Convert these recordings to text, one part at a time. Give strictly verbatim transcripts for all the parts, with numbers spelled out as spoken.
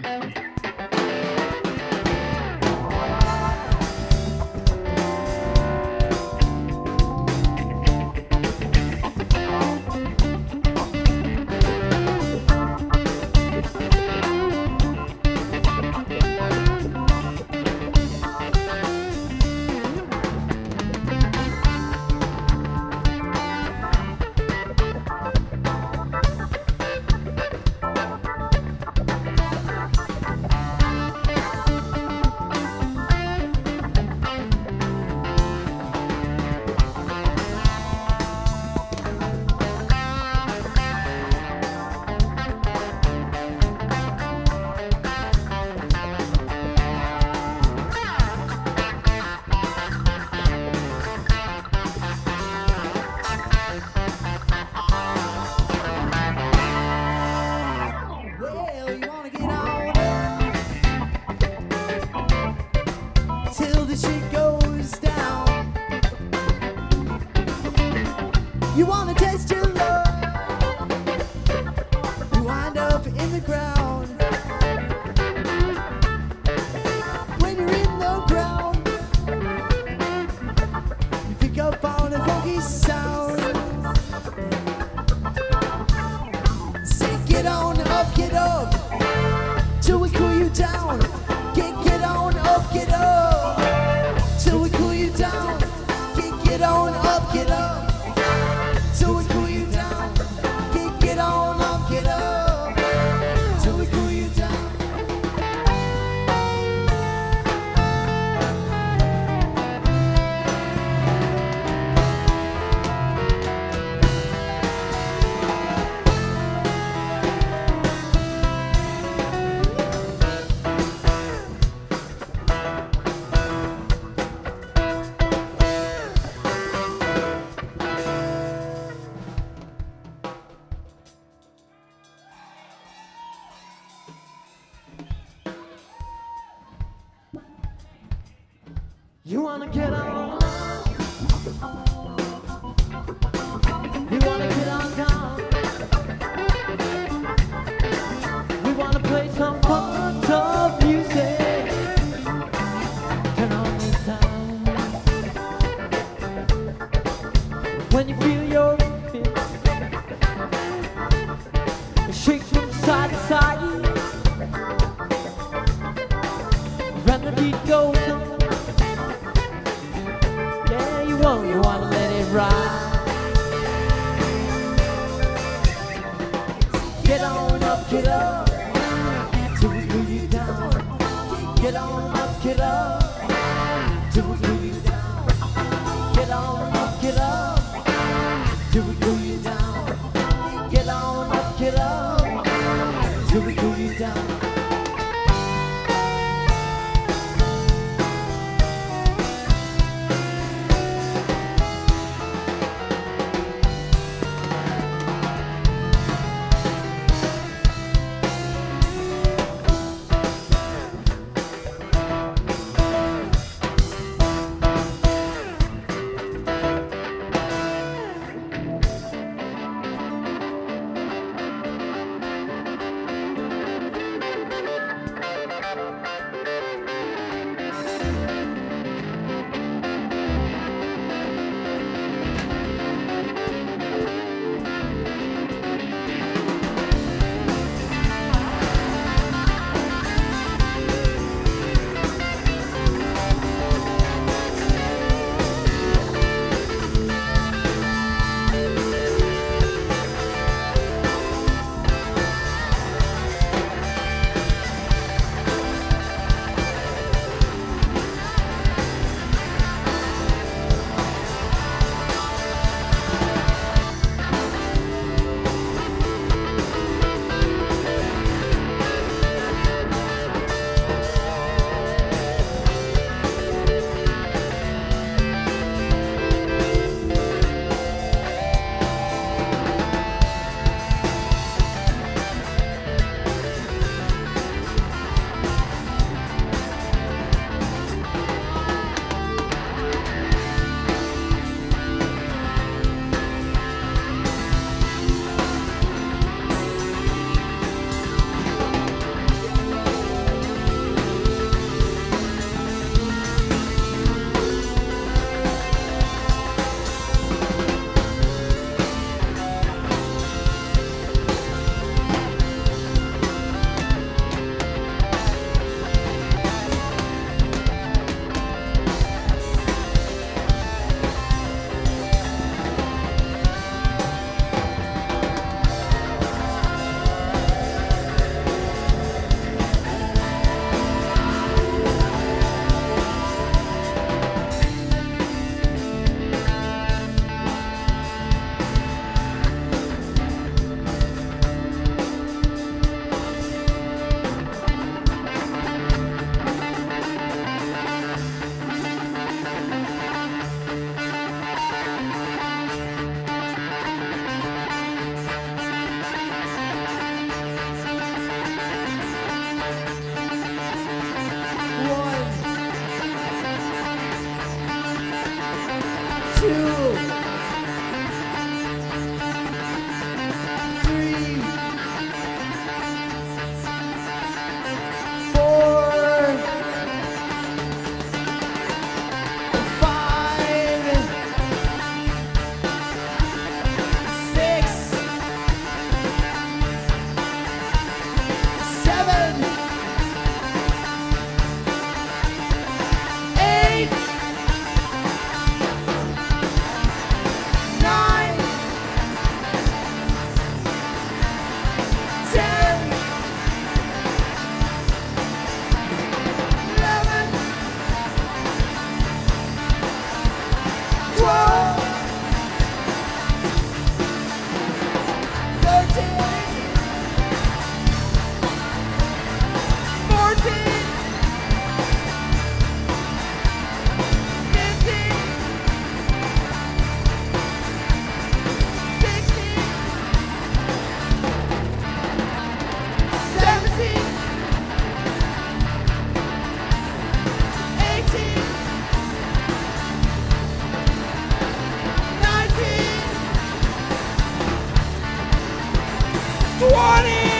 You wanna taste your love, you wind up in the ground. When you're in the ground, you pick up on a funky sound. Say get on up, get up, till we cool you down. Get, get on up, get up, till we cool you down. Get, get on up, get up, till we cool you down. Get, get on up, get up, till we cool you down. You wanna get on? You wanna get on down? We wanna play some fun, tough music. Turn on the sound. When you feel your feet shake from side to side, when the beat goes on. You wanna let it ride. Get on up, get up, till we cool you down. Get on up, get up, till we cool you down. Get on up, get up, till we cool you down. Get on up, get up, till we cool you down. twenty!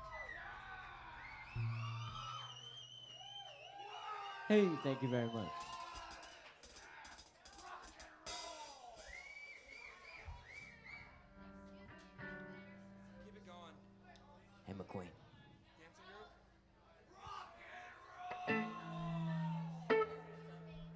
Hey, thank you very much.